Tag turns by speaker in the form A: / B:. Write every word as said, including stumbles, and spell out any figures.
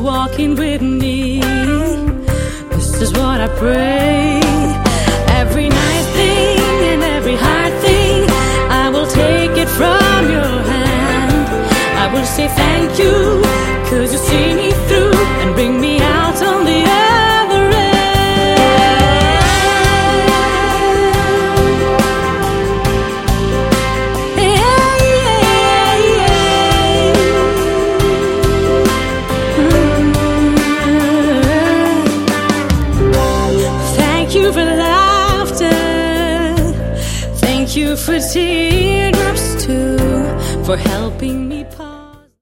A: walking with me. This is what I pray. Every nice thing and every hard thing, I will take it from your hand. I will say thank you, 'cause you see me through and bring me out on the other end. Yeah, yeah, yeah. Mm-hmm. Thank you for laughter. Thank you for teardrops too, for helping me